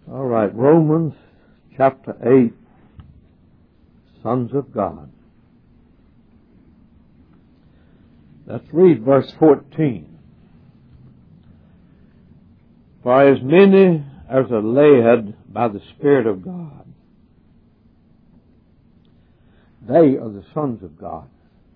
All right, Romans chapter 8, sons of God. Let's read verse 14. For as many as are led by the Spirit of God, they are the sons of God.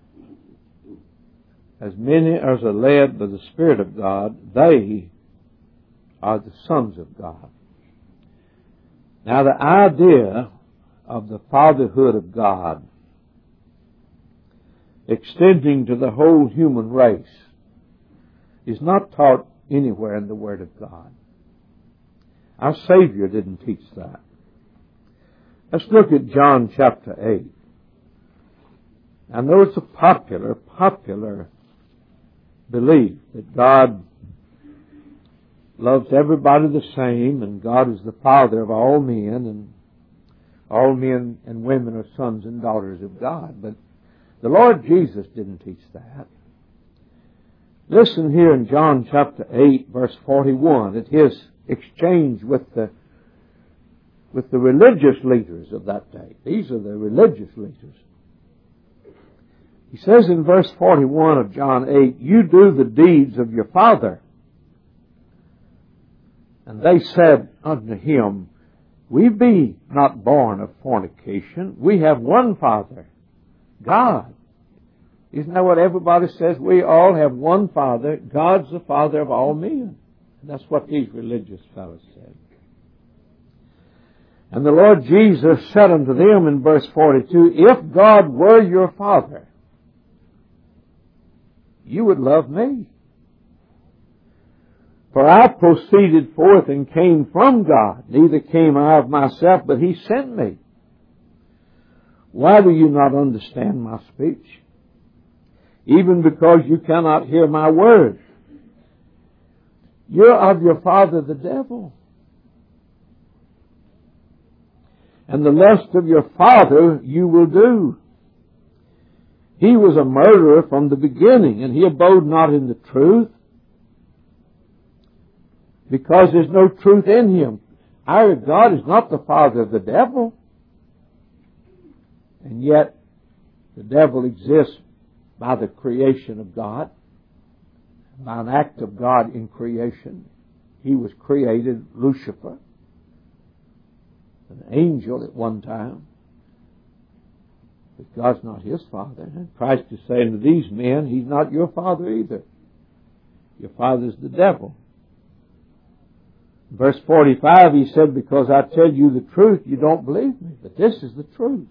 As many as are led by the Spirit of God, they are the sons of God. Now, the idea of the fatherhood of God extending to the whole human race is not taught anywhere in the Word of God. Our Savior didn't teach that. Let's look at John chapter 8. I know it's a popular belief that God loves everybody the same, and God is the Father of all men, and all men and women are sons and daughters of God. But the Lord Jesus didn't teach that. Listen here in John chapter 8, verse 41, at His exchange with the religious leaders of that day. These are the religious leaders. He says in verse 41 of John 8, "You do the deeds of your father." And they said unto him, "We be not born of fornication. We have one Father, God." Isn't that what everybody says? We all have one Father. God's the Father of all men. And that's what these religious fellows said. And the Lord Jesus said unto them in verse 42, "If God were your Father, you would love me. For I proceeded forth and came from God. Neither came I of myself, but He sent me. Why do you not understand my speech? Even because you cannot hear my word. You're of your father the devil. And the lust of your father you will do. He was a murderer from the beginning, and he abode not in the truth, because there's no truth in him." Our God is not the father of the devil. And yet, the devil exists by the creation of God, by an act of God in creation. He was created, Lucifer, an angel at one time. But God's not his father. And Christ is saying to these men, He's not your father either. Your father's the devil. Verse 45, He said, "Because I tell you the truth, you don't believe me. But this is the truth."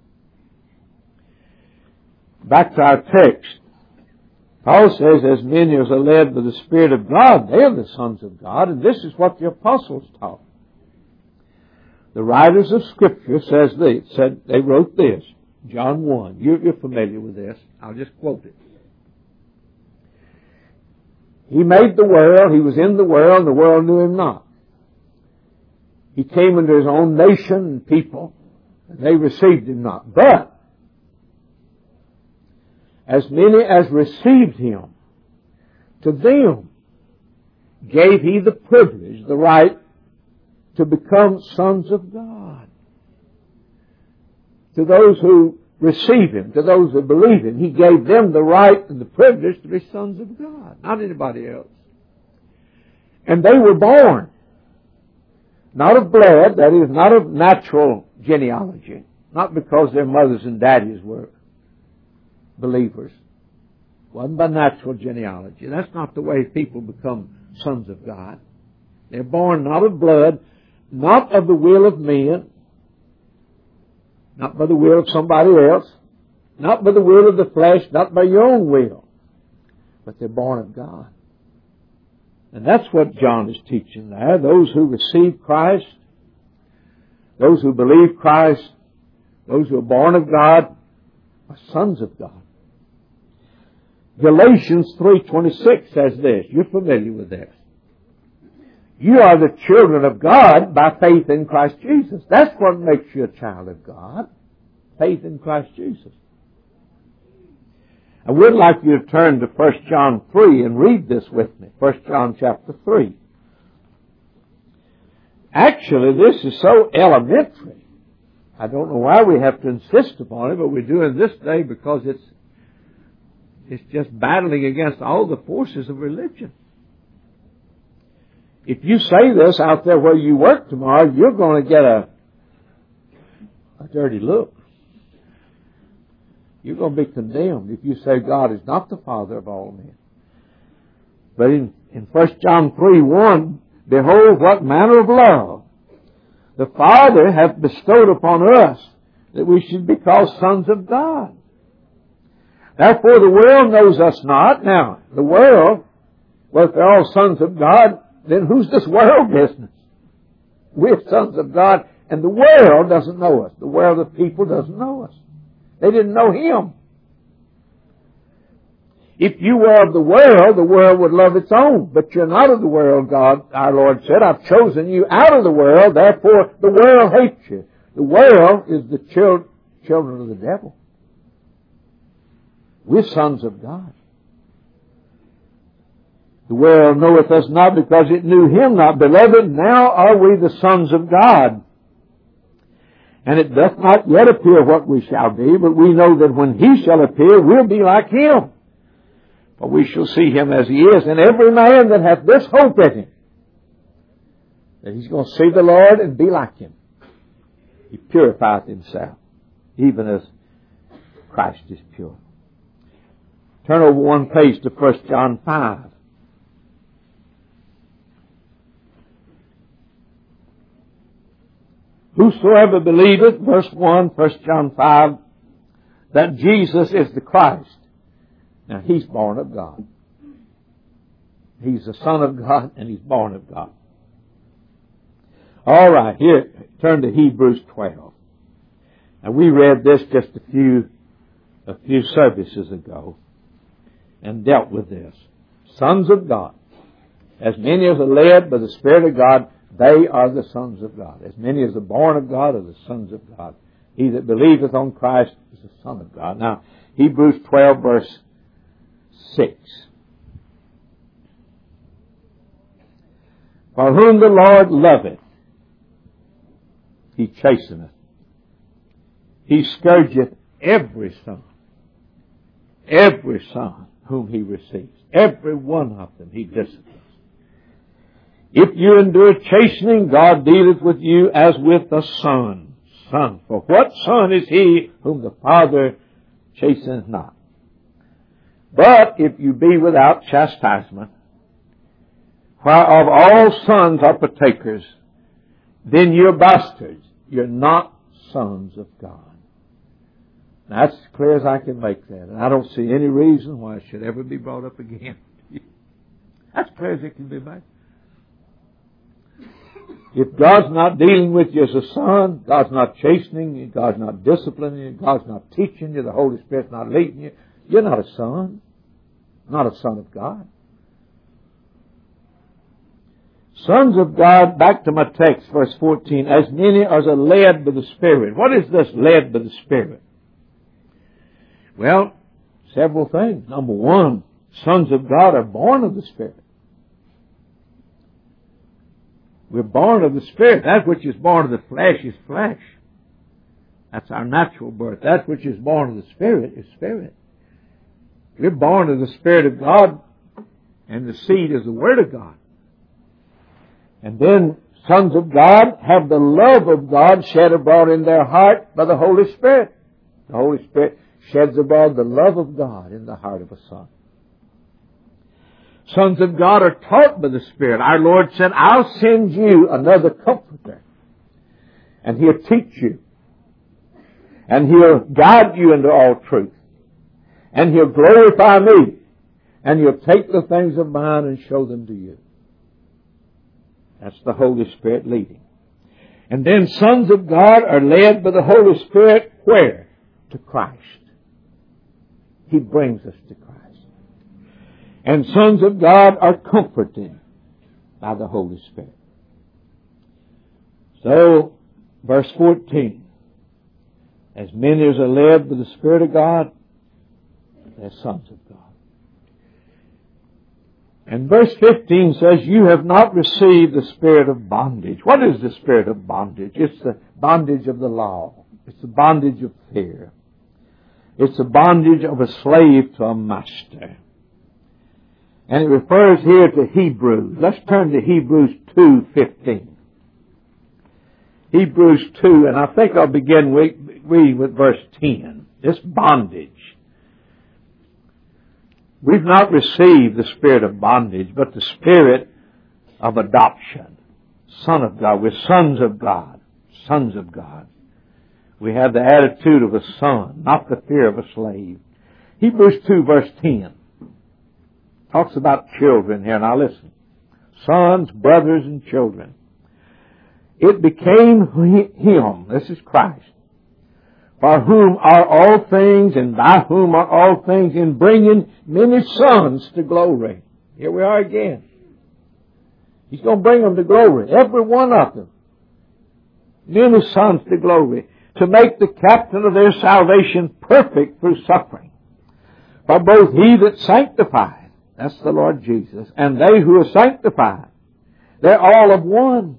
Back to our text. Paul says, as many as are led by the Spirit of God, they are the sons of God. And this is what the apostles taught. The writers of Scripture they wrote this. John 1. You're familiar with this. I'll just quote it. "He made the world. He was in the world, and the world knew Him not. He came into His own nation and people, and they received Him not. But as many as received Him, to them gave He the privilege, the right, to become sons of God." To those who receive Him, to those who believe Him, He gave them the right and the privilege to be sons of God, not anybody else. And they were born not of blood, that is, not of natural genealogy, not because their mothers and daddies were believers. It wasn't by natural genealogy. That's not the way people become sons of God. They're born not of blood, not of the will of men, not by the will of somebody else, not by the will of the flesh, not by your own will, but they're born of God. And that's what John is teaching there. Those who receive Christ, those who believe Christ, those who are born of God, are sons of God. Galatians 3:26 says this. You're familiar with this. "You are the children of God by faith in Christ Jesus." That's what makes you a child of God. Faith in Christ Jesus. I would like you to turn to 1 John 3 and read this with me. 1 John chapter 3. Actually, this is so elementary. I don't know why we have to insist upon it, but we do in this day because it's just battling against all the forces of religion. If you say this out there where you work tomorrow, you're going to get a dirty look. You're going to be condemned if you say God is not the Father of all men. But in 1 John 3:1, behold, what manner of love the Father hath bestowed upon us, that we should be called sons of God. Therefore the world knows us not. Now, the world, well, if they're all sons of God, then who's this world business? We're sons of God, and the world doesn't know us. The world of people doesn't know us. They didn't know Him. If you were of the world would love its own. But you're not of the world, God, our Lord said. I've chosen you out of the world, therefore the world hates you. The world is the children of the devil. We're sons of God. The world knoweth us not because it knew Him not. Beloved, now are we the sons of God. And it doth not yet appear what we shall be, but we know that when He shall appear, we'll be like Him. For we shall see Him as He is. And every man that hath this hope in him, that he's going to see the Lord and be like Him, he purifieth himself, even as Christ is pure. Turn over one page to 1 John 5. Whosoever believeth, verse 1, 1 John 5, that Jesus is the Christ. Now, He's born of God. He's the Son of God, and He's born of God. All right, here, turn to Hebrews 12. Now, we read this just a few services ago and dealt with this. Sons of God. As many as are led by the Spirit of God, they are the sons of God. As many as are born of God are the sons of God. He that believeth on Christ is the Son of God. Now, Hebrews 12, verse 6. For whom the Lord loveth, He chasteneth. He scourgeth every son whom He receives. Every one of them He disciplines. If you endure chastening, God dealeth with you as with a son. Son. For what son is he whom the Father chasteneth not? But if you be without chastisement, whereof all sons are partakers, then you're bastards. You're not sons of God. Now, that's as clear as I can make that. And I don't see any reason why it should ever be brought up again. That's clear as it can be made. If God's not dealing with you as a son, God's not chastening you, God's not disciplining you, God's not teaching you, the Holy Spirit's not leading you, you're not a son. Not a son of God. Sons of God, back to my text, verse 14, as many as are led by the Spirit. What is this led by the Spirit? Well, several things. Number one, sons of God are born of the Spirit. We're born of the Spirit. That which is born of the flesh is flesh. That's our natural birth. That which is born of the Spirit is spirit. We're born of the Spirit of God, and the seed is the Word of God. And then sons of God have the love of God shed abroad in their heart by the Holy Spirit. The Holy Spirit sheds abroad the love of God in the heart of a son. Sons of God are taught by the Spirit. Our Lord said, I'll send you another Comforter, and He'll teach you, and He'll guide you into all truth, and He'll glorify me, and He'll take the things of mine and show them to you. That's the Holy Spirit leading. And then sons of God are led by the Holy Spirit where? To Christ. He brings us to Christ. And sons of God are comforted by the Holy Spirit. So, verse 14. As many as are led by the Spirit of God, they're sons of God. And verse 15 says, you have not received the spirit of bondage. What is the spirit of bondage? It's the bondage of the law. It's the bondage of fear. It's the bondage of a slave to a master. And it refers here to Hebrews. Let's turn to Hebrews 2:15. Hebrews 2, and I think I'll begin reading with verse 10. This bondage. We've not received the spirit of bondage, but the spirit of adoption. Son of God. We're sons of God. Sons of God. We have the attitude of a son, not the fear of a slave. Hebrews 2 verse 10 talks about children here. Now listen. Sons, brothers, and children. It became Him, this is Christ, for whom are all things and by whom are all things, in bringing many sons to glory. Here we are again. He's going to bring them to glory. Every one of them. Many sons to glory. To make the captain of their salvation perfect through suffering. For both he that sanctified, that's the Lord Jesus, and they who are sanctified, they're all of one.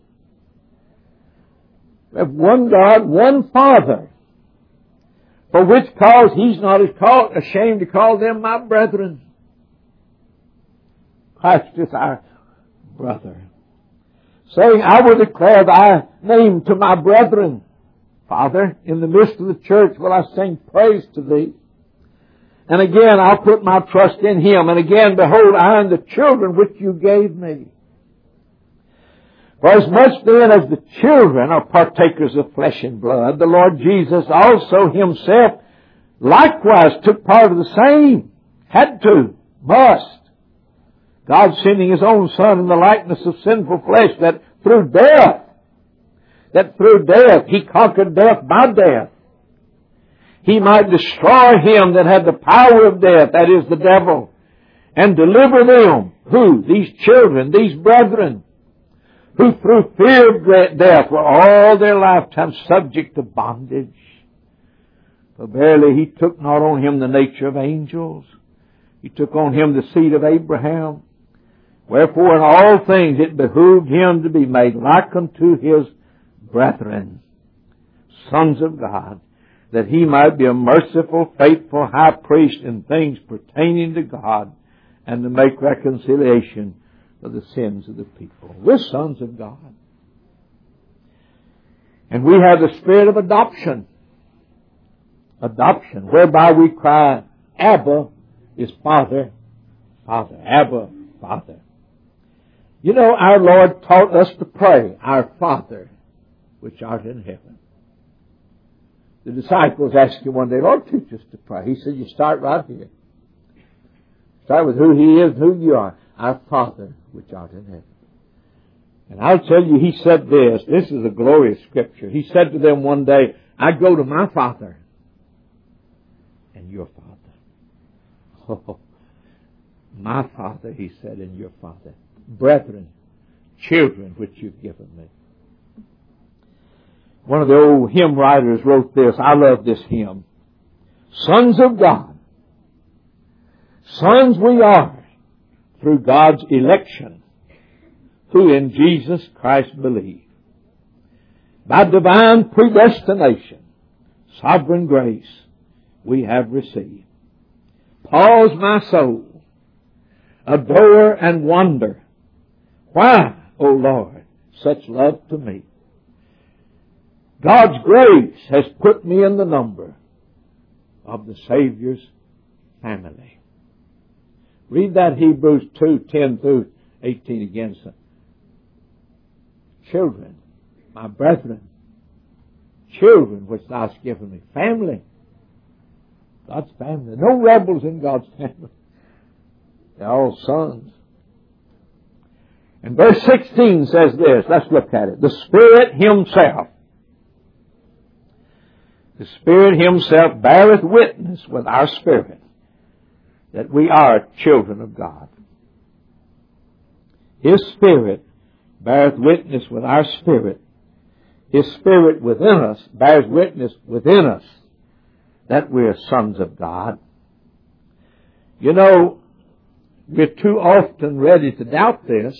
We have one God, one Father. For which cause He's not ashamed to call them my brethren. Christ is our brother. Saying, I will declare thy name to my brethren. Father, in the midst of the church will I sing praise to thee. And again I'll put my trust in Him. And again, behold, I am the children which you gave me. For as much then as the children are partakers of flesh and blood, the Lord Jesus also Himself likewise took part of the same. Had to. Must. God sending His own Son in the likeness of sinful flesh, that through death He conquered death by death. He might destroy him that had the power of death, that is the devil, and deliver them. Who? These children, these brethren, who through fear of death were all their lifetime subject to bondage. For verily He took not on Him the nature of angels. He took on Him the seed of Abraham. Wherefore in all things it behooved Him to be made like unto His brethren, sons of God, that He might be a merciful, faithful high priest in things pertaining to God, and to make reconciliation for the sins of the people. We're sons of God. And we have the spirit of adoption. Adoption, whereby we cry, Abba is Father, Father, Abba, Father. You know, our Lord taught us to pray, Our Father, which art in heaven. The disciples asked Him one day, Lord, teach us to pray. He said, you start right here. Start with who He is and who you are. Our Father, which art in heaven. And I'll tell you, He said this. This is a glorious scripture. He said to them one day, I go to my Father and your Father. Oh, my Father, He said, and your Father. Brethren, children, which you've given me. One of the old hymn writers wrote this. I love this hymn. Sons of God. Sons we are through God's election, who in Jesus Christ believe. By divine predestination, sovereign grace, we have received. Pause my soul, adore and wonder. Why, O Lord, such love to me? God's grace has put me in the number of the Savior's family. Read that Hebrews 2:10 through 18 again, son. Children, my brethren, children which thou hast given me. Family. God's family. No rebels in God's family. They're all sons. And verse 16 says this. Let's look at it. The Spirit Himself. The Spirit Himself beareth witness with our spirit that we are children of God. His Spirit beareth witness with our spirit. His Spirit within us bears witness within us that we are sons of God. You know, we're too often ready to doubt this.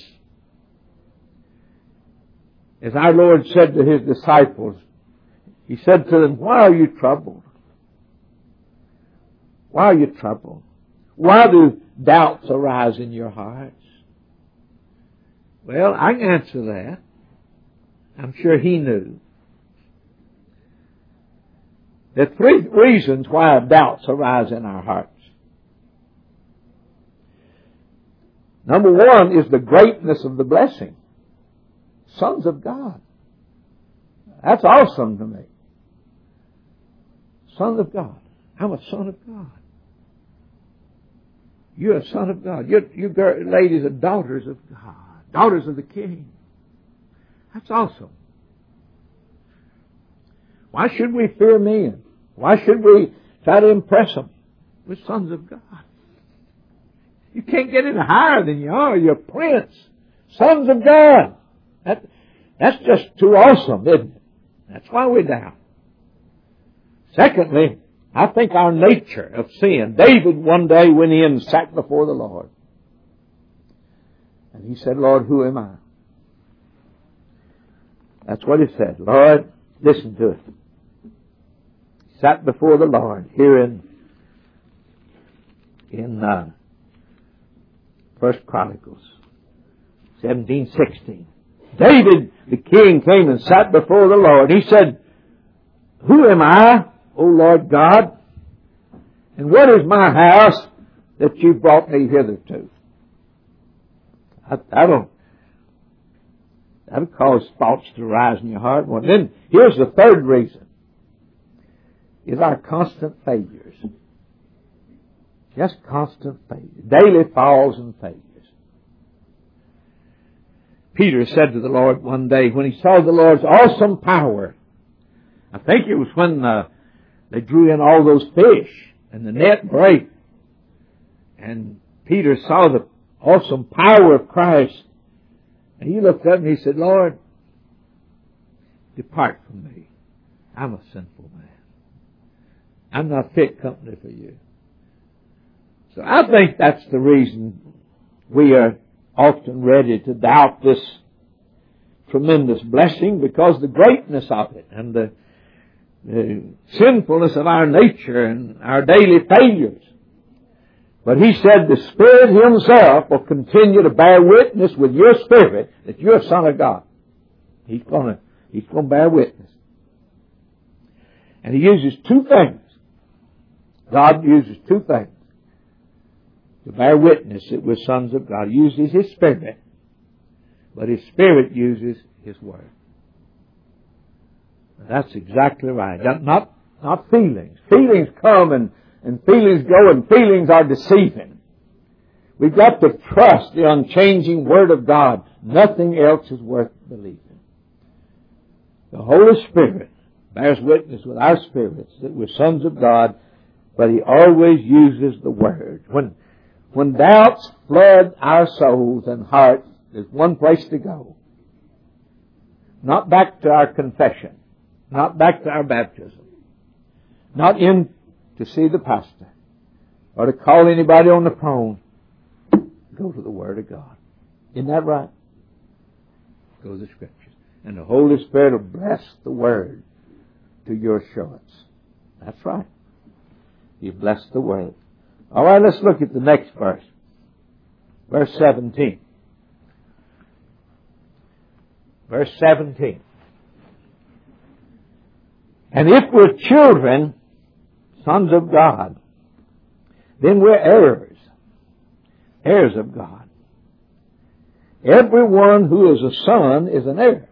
As our Lord said to His disciples, He said to them, why are you troubled? Why are you troubled? Why do doubts arise in your hearts? Well, I can answer that. I'm sure He knew. There are three reasons why doubts arise in our hearts. Number one is the greatness of the blessing. Sons of God. That's awesome to me. Son of God. I'm a son of God. You're a son of God. You ladies are daughters of God. Daughters of the King. That's awesome. Why should we fear men? Why should we try to impress them? We're sons of God. You can't get any higher than you are. You're a prince. Sons of God. That's just too awesome, isn't it? That's why we're down. Secondly, I think our nature of sin. David one day went in and sat before the Lord. And he said, Lord, who am I? That's what he said. Lord, listen to it. He sat before the Lord here in 1 Chronicles 17:16. David, the king, came and sat before the Lord. He said, who am I, O Lord God? And what is my house that you brought me hitherto? That'll cause thoughts to rise in your heart. Well, then, here's the third reason. Is our constant failures. Just constant failures. Daily falls and failures. Peter said to the Lord one day when he saw the Lord's awesome power, I think it was when they drew in all those fish and the net broke, and Peter saw the awesome power of Christ, and he looked up and he said, Lord, depart from me. I'm a sinful man. I'm not fit company for you. So I think that's the reason we are often ready to doubt this tremendous blessing, because the greatness of it and the sinfulness of our nature and our daily failures. But he said the Spirit Himself will continue to bear witness with your spirit that you're a son of God. He's going to bear witness. And He uses two things. God uses two things to bear witness that we're sons of God. He uses His Spirit, but His Spirit uses His Word. That's exactly right. Not feelings. Feelings come and feelings go, and feelings are deceiving. We've got to trust the unchanging Word of God. Nothing else is worth believing. The Holy Spirit bears witness with our spirits that we're sons of God, but He always uses the Word. When doubts flood our souls and hearts, there's one place to go. Not back to our confession. Not back to our baptism. Not in to see the pastor. Or to call anybody on the phone. Go to the Word of God. Isn't that right? Go to the Scriptures. And the Holy Spirit will bless the Word to your assurance. That's right. He blessed the Word. All right, let's look at the next verse. Verse 17. Verse 17. And if we're children, sons of God, then we're heirs. Heirs of God. Everyone who is a son is an heir.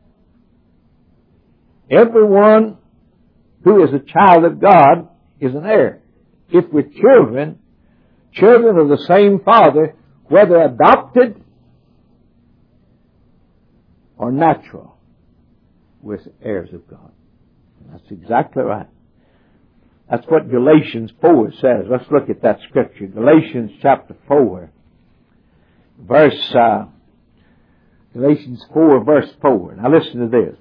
Everyone who is a child of God is an heir. If we're children, children of the same Father, whether adopted or natural, we're heirs of God. That's exactly right. That's what Galatians 4 says. Let's look at that scripture. Galatians chapter 4, Galatians 4 verse 4. Now listen to this.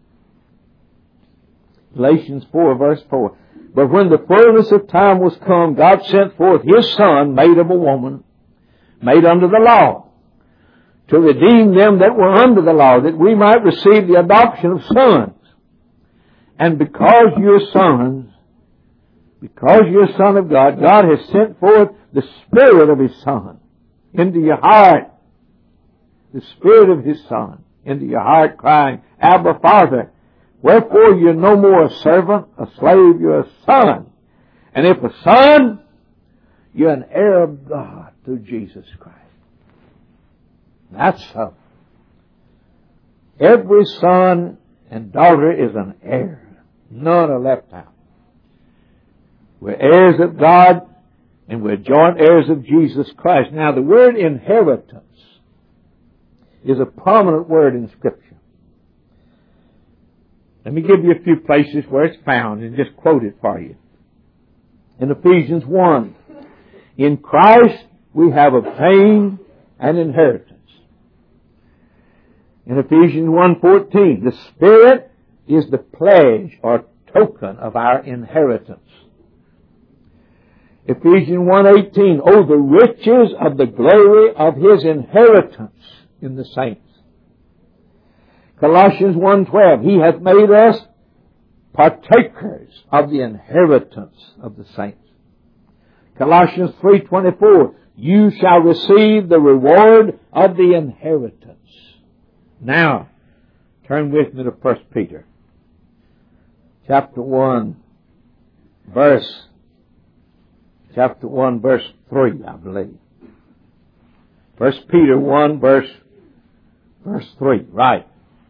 Galatians 4 verse 4. But when the fullness of time was come, God sent forth His Son, made of a woman, made under the law, to redeem them that were under the law, that we might receive the adoption of sons. And because you're sons, because you're a son of God, God has sent forth the Spirit of His Son into your heart. The Spirit of His Son into your heart, crying, Abba, Father. Wherefore you're no more a servant, a slave, you're a son. And if a son, you're an heir of God through Jesus Christ. That's so. Every son and daughter is an heir. None are left out. We're heirs of God, and we're joint heirs of Jesus Christ. Now, the word inheritance is a prominent word in Scripture. Let me give you a few places where it's found and just quote it for you. In Ephesians 1, in Christ we have obtained an inheritance. In Ephesians 1:14, the Spirit is the pledge or token of our inheritance. Ephesians 1:18, oh, the riches of the glory of His inheritance in the saints. Colossians 1:12, He hath made us partakers of the inheritance of the saints. Colossians 3:24, you shall receive the reward of the inheritance. Now, turn with me to 1 Peter. Chapter 1, verse 3, I believe. 1 Peter 1, verse 3, right.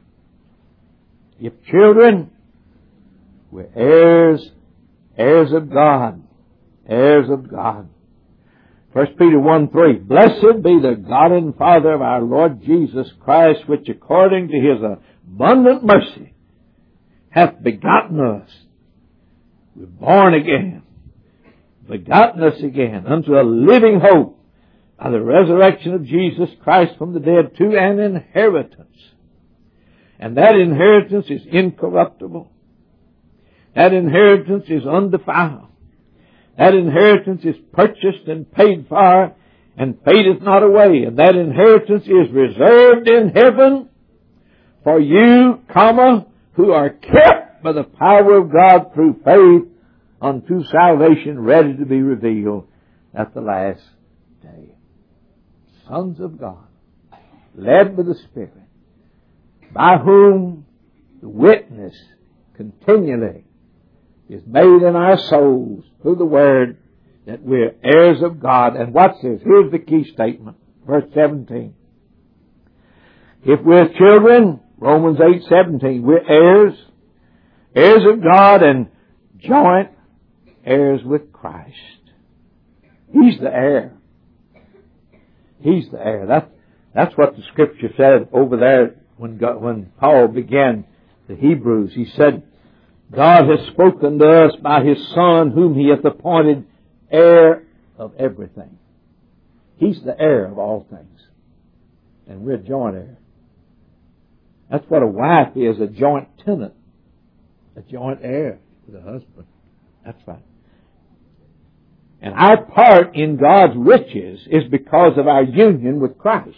If children, we're heirs of God, heirs of God. 1 Peter 1:3, blessed be the God and Father of our Lord Jesus Christ, which according to His abundant mercy hath begotten us. We're born again, begotten us again unto a living hope by the resurrection of Jesus Christ from the dead, to an inheritance. And that inheritance is incorruptible. That inheritance is undefiled. That inheritance is purchased and paid for and fadeth not away. And that inheritance is reserved in heaven for you, who are kept by the power of God through faith unto salvation, ready to be revealed at the last day. Sons of God, led by the Spirit, by whom the witness continually is made in our souls through the Word that we're heirs of God. And watch this. Here's the key statement. Verse 17. If we're children, Romans 8:17, we're heirs of God and joint heirs with Christ. He's the heir. He's the heir. That's what the Scripture said over there when Paul began the Hebrews. He said, God has spoken to us by His Son, whom He hath appointed heir of everything. He's the heir of all things. And we're joint heirs. That's what a wife is, a joint tenant. A joint heir with a husband. That's right. And our part in God's riches is because of our union with Christ.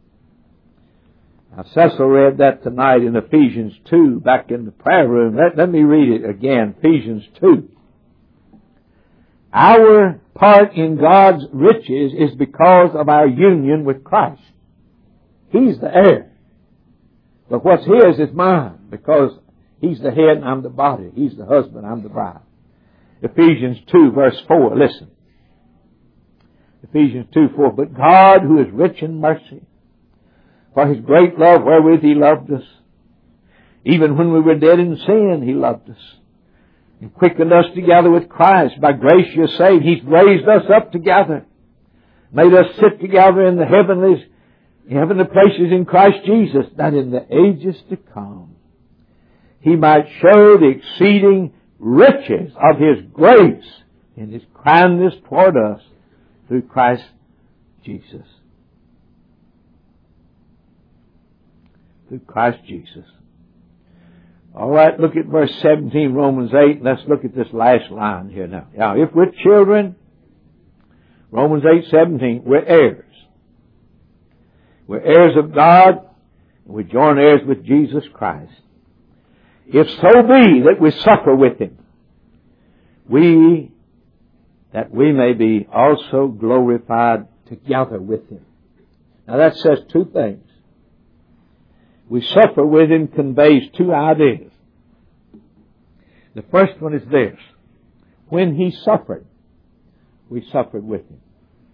Now, Cecil read that tonight in Ephesians 2, back in the prayer room. Let me read it again, Ephesians 2. Our part in God's riches is because of our union with Christ. He's the heir. But what's His is mine, because He's the head and I'm the body. He's the husband, I'm the bride. Ephesians 2, verse 4, listen. Ephesians 2:4, but God, who is rich in mercy, for His great love wherewith He loved us, even when we were dead in sin, He loved us, and quickened us together with Christ. By grace you're saved. He's raised us up together, made us sit together in the heavenly places in Christ Jesus, that in the ages to come He might show the exceeding riches of His grace in His kindness toward us through Christ Jesus. Through Christ Jesus. All right, look at verse 17, Romans 8. Let's look at this last line here now. Now, if we're children, Romans 8:17, we're heirs. We're heirs of God, and we join heirs with Jesus Christ. If so be that we suffer with Him, that we may be also glorified together with Him. Now that says two things. We suffer with Him conveys two ideas. The first one is this. When He suffered, we suffered with Him.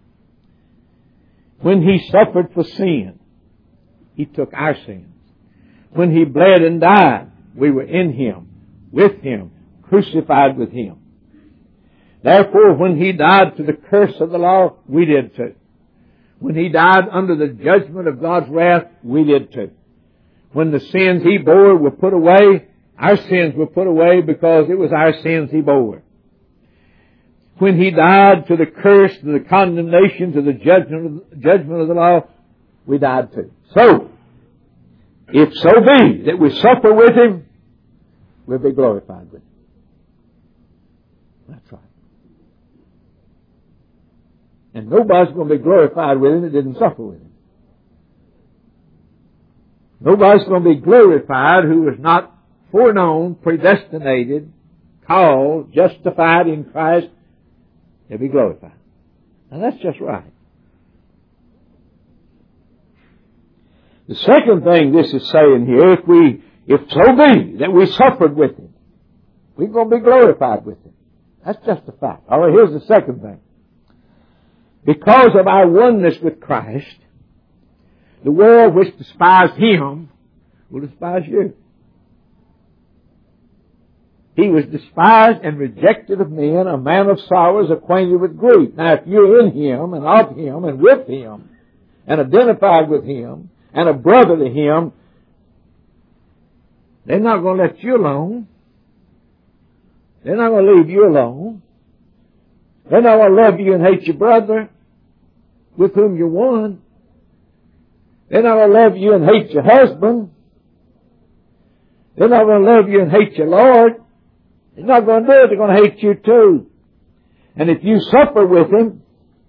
When He suffered for sin, He took our sins. When He bled and died, we were in Him, with Him, crucified with Him. Therefore, when He died to the curse of the law, we did too. When He died under the judgment of God's wrath, we did too. When the sins He bore were put away, our sins were put away because it was our sins He bore. When He died to the curse, to the condemnation, to the judgment of the law, we died too. So, if so be that we suffer with Him, we'll be glorified with Him. That's right. And nobody's going to be glorified with Him that didn't suffer with Him. Nobody's going to be glorified who is not foreknown, predestinated, called, justified in Christ. They'll be glorified. Now that's just right. The second thing this is saying here, if so be that we suffered with Him, we're going to be glorified with Him. That's just a fact. All right, here's the second thing. Because of our oneness with Christ, the world which despised Him will despise you. He was despised and rejected of men, a man of sorrows, acquainted with grief. Now, if you're in Him and of Him and with Him and identified with Him and a brother to Him, they're not going to let you alone. They're not going to leave you alone. They're not going to love you and hate your brother with whom you're one. They're not going to love you and hate your husband. They're not going to love you and hate your Lord. They're not going to do it. They're going to hate you too. And if you suffer with Him,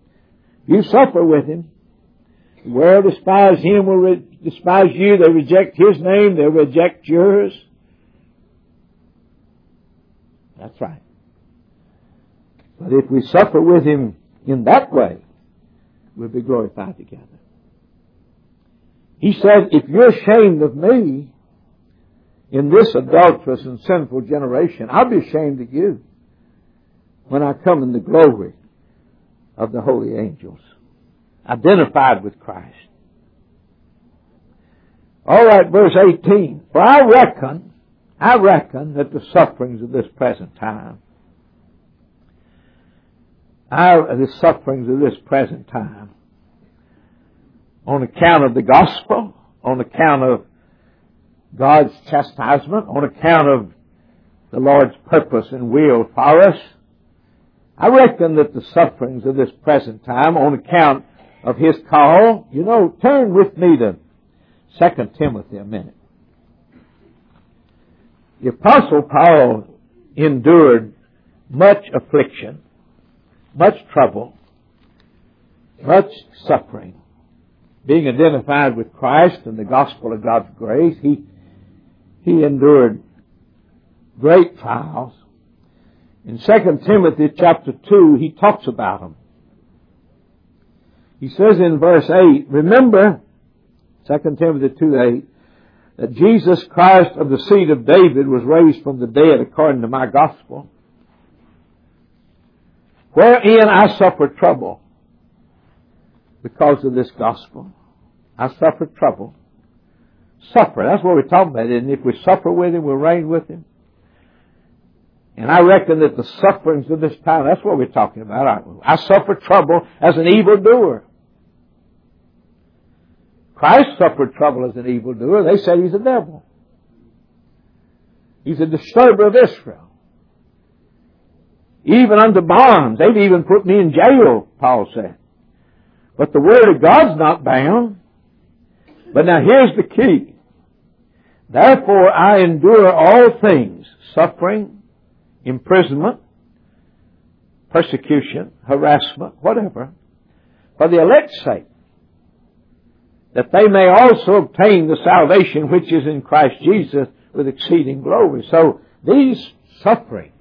the world despise Him, will despise you. They reject His name. They'll reject yours. That's right. But if we suffer with Him in that way, we'll be glorified together. He said, if you're ashamed of me in this adulterous and sinful generation, I'll be ashamed of you when I come in the glory of the holy angels, identified with Christ. All right, verse 18. For I reckon that the sufferings of this present time, on account of the gospel, on account of God's chastisement, on account of the Lord's purpose and will for us, I reckon that the sufferings of this present time, on account of His call, turn with me to 2 Timothy a minute. The Apostle Paul endured much affliction, much trouble, much suffering. Being identified with Christ and the gospel of God's grace, he endured great trials. In 2 Timothy chapter 2, he talks about them. He says in verse 8, remember, 2 Timothy 2:8, that Jesus Christ of the seed of David was raised from the dead according to my gospel, wherein I suffered trouble because of this gospel. I suffered trouble. Suffer, that's what we're talking about. And if we suffer with Him, we'll reign with Him. And I reckon that the sufferings of this time, that's what we're talking about, aren't we? I suffered trouble as an evildoer. Christ suffered trouble as an evildoer. They said He's a devil. He's a disturber of Israel. Even unto bonds. They've even put me in jail, Paul said. But the Word of God's not bound. But now here's the key. Therefore I endure all things, suffering, imprisonment, persecution, harassment, whatever, for the elect's sake. that they may also obtain the salvation which is in Christ Jesus with exceeding glory. So these sufferings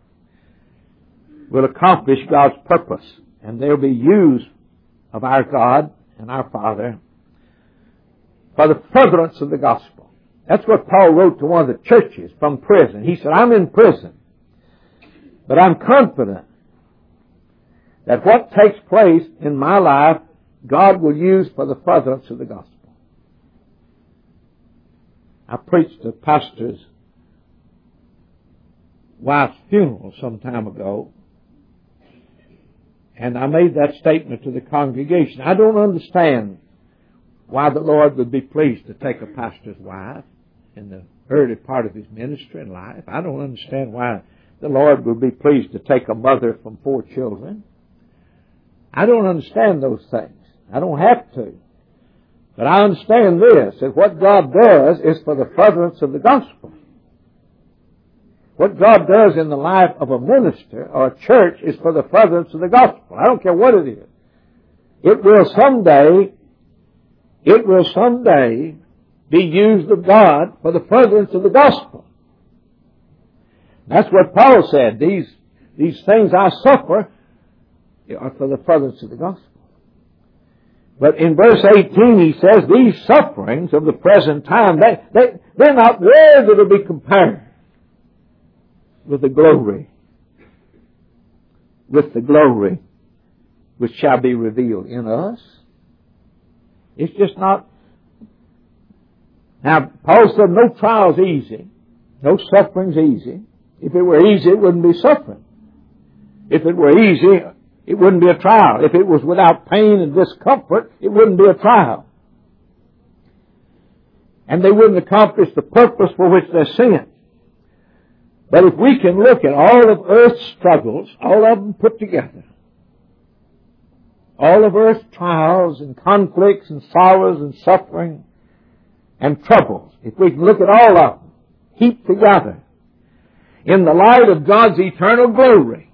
will accomplish God's purpose, and they'll be used of our God and our Father for the furtherance of the gospel. That's what Paul wrote to one of the churches from prison. He said, I'm in prison, but I'm confident that what takes place in my life, God will use for the furtherance of the gospel. I preached a pastor's wife's funeral some time ago, and I made that statement to the congregation. I don't understand why the Lord would be pleased to take a pastor's wife in the early part of his ministry and life. I don't understand why the Lord would be pleased to take a mother from 4 children. I don't understand those things. I don't have to. But I understand this, that what God does is for the furtherance of the gospel. What God does in the life of a minister or a church is for the furtherance of the gospel. I don't care what it is. It will someday be used of God for the furtherance of the gospel. That's what Paul said. These things I suffer are for the furtherance of the gospel. But in verse 18 he says, these sufferings of the present time, they're not worthy to be compared with the glory which shall be revealed in us. It's just not. Now, Paul said no trial's easy, no suffering's easy. If it were easy, it wouldn't be suffering. If it were easy, it wouldn't be a trial. If it was without pain and discomfort, it wouldn't be a trial. And they wouldn't accomplish the purpose for which they're sent. But if we can look at all of earth's struggles, all of them put together, all of earth's trials and conflicts and sorrows and suffering and troubles, if we can look at all of them heaped together in the light of God's eternal glory,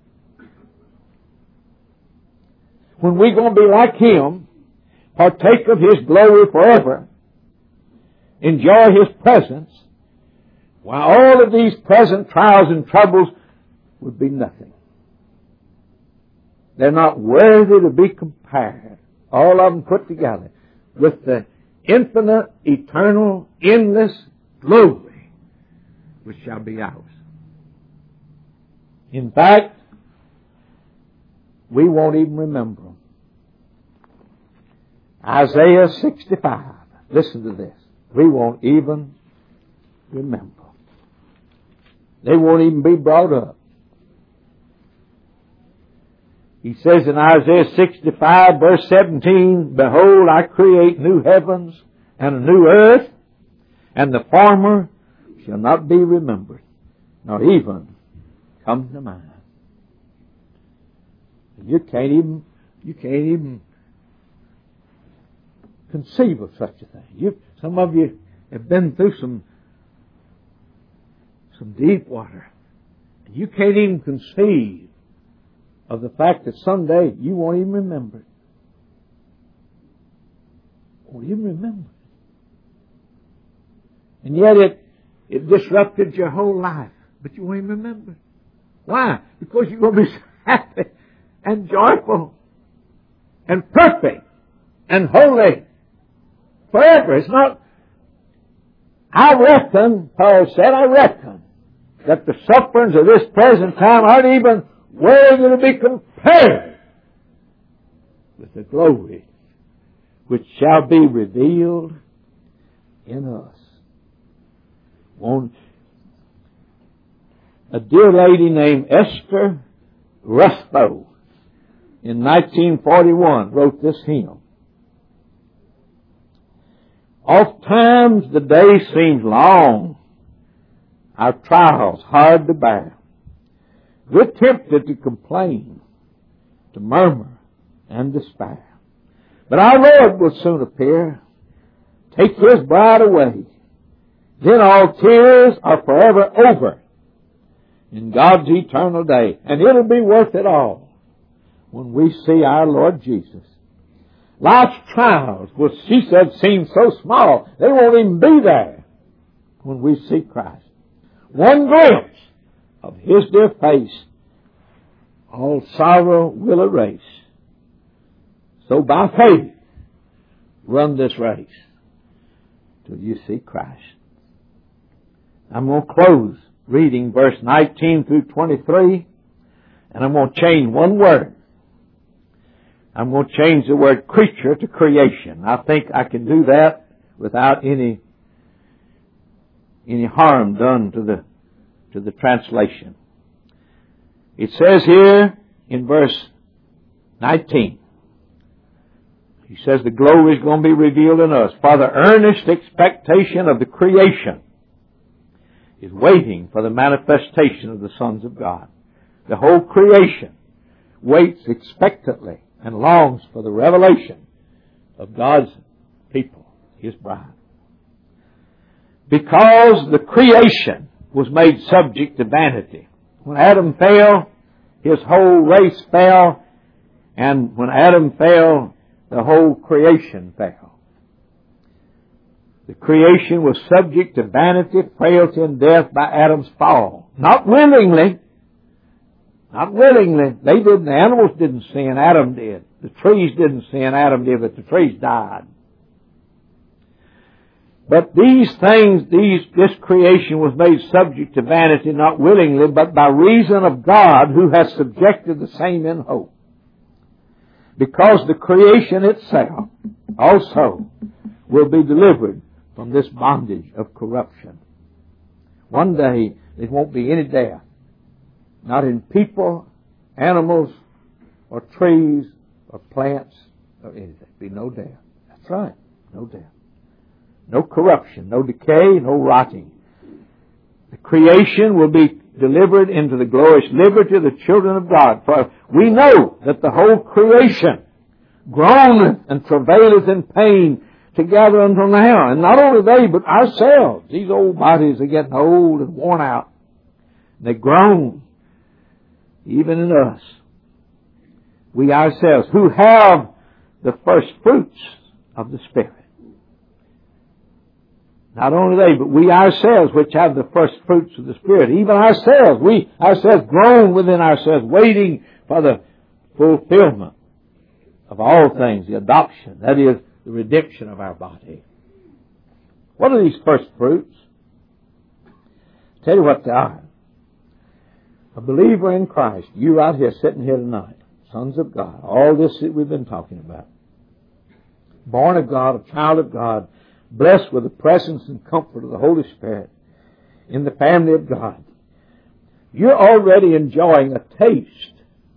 when we're going to be like Him, partake of His glory forever, enjoy His presence, while all of these present trials and troubles would be nothing. They're not worthy to be compared, all of them put together, with the infinite, eternal, endless glory which shall be ours. In fact, we won't even remember them. Isaiah 65. Listen to this. We won't even remember. They won't even be brought up. He says in Isaiah 65 verse 17, behold, I create new heavens and a new earth, and the former shall not be remembered, nor even come to mind. You can't even conceive of such a thing. Some of you have been through some deep water. You can't even conceive of the fact that someday you won't even remember it. Won't even remember it. And yet it disrupted your whole life, but you won't even remember it. Why? Because you're going to be so happy and joyful and perfect and holy forever. It's not. I reckon, Paul said, I reckon that the sufferings of this present time aren't even worthy to be compared with the glory which shall be revealed in us. A dear lady named Esther Rustho in 1941 wrote this hymn. Oft times the day seems long, our trials hard to bear. We're tempted to complain, to murmur, and despair. But our Lord will soon appear, take His bride away. Then all tears are forever over in God's eternal day. And it'll be worth it all when we see our Lord Jesus Life's trials, which she said seem so small, they won't even be there when we see Christ. One glimpse of His dear face, all sorrow will erase. So by faith, run this race till you see Christ. I'm going to close reading verse 19 through 23, and I'm going to change one word. I'm going to change the word creature to creation. I think I can do that without any harm done to the translation. It says here in verse 19, he says the glory is going to be revealed in us. For the earnest expectation of the creation is waiting for the manifestation of the sons of God. The whole creation waits expectantly and longs for the revelation of God's people, His bride. Because the creation was made subject to vanity. When Adam fell, his whole race fell, and when Adam fell, the whole creation fell. The creation was subject to vanity, frailty, and death by Adam's fall. Not willingly. Not willingly. They didn't. The animals didn't sin. Adam did. The trees didn't sin. Adam did, but the trees died. But these things, this creation was made subject to vanity, not willingly, but by reason of God, who has subjected the same in hope. Because the creation itself also will be delivered from this bondage of corruption. One day, there won't be any death. Not in people, animals, or trees, or plants, or anything. Be no death. That's right. No death. No corruption, no decay, no rotting. The creation will be delivered into the glorious liberty of the children of God. For we know that the whole creation groaneth and travaileth in pain together until now. And not only they, but ourselves. These old bodies are getting old and worn out. They groan, even in us. We ourselves, who have the first fruits of the Spirit. Not only they, but we ourselves, which have the first fruits of the Spirit, even ourselves, we ourselves groan within ourselves, waiting for the fulfillment of all things, the adoption, that is, the redemption of our body. What are these first fruits? I'll tell you what they are. A believer in Christ, you right here, sitting here tonight, sons of God, all this that we've been talking about, born of God, a child of God, blessed with the presence and comfort of the Holy Spirit in the family of God. You're already enjoying a taste.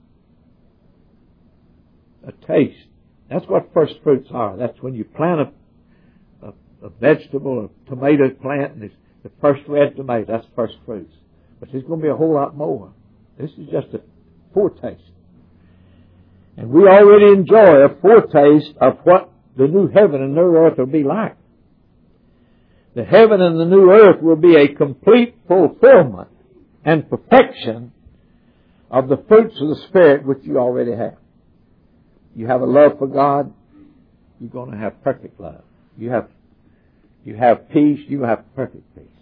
A taste. That's what first fruits are. That's when you plant a vegetable, a tomato plant, and it's the first red tomato. That's first fruits. But there's going to be a whole lot more. This is just a foretaste. And we already enjoy a foretaste of what the new heaven and new earth will be like. The heaven and the new earth will be a complete fulfillment and perfection of the fruits of the Spirit which you already have. You have a love for God, you're going to have perfect love. You have peace, you have perfect peace.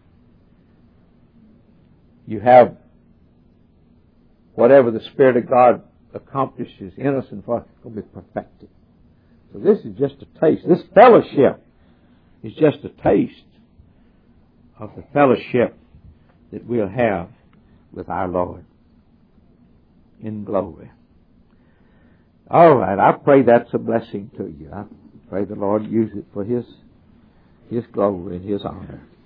You have whatever the Spirit of God accomplishes in us and for us, it's going to be perfected. So this is just a taste. This fellowship is just a taste of the fellowship that we'll have with our Lord in glory. All right, I pray that's a blessing to you. I pray the Lord use it for His glory and His honor.